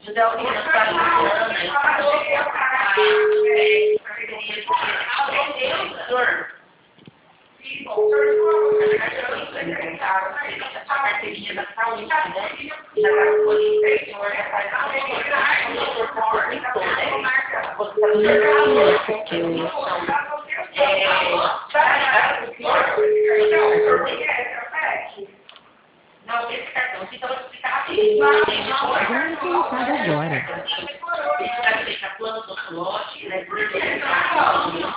José Aurino, a carteirinha da saúde, né? Já está disponível, o senhor já faz a não, esse cartão, então eu vou explicar rapidinho. Vamos começar agora. Esse vai deixar plano do lote, né?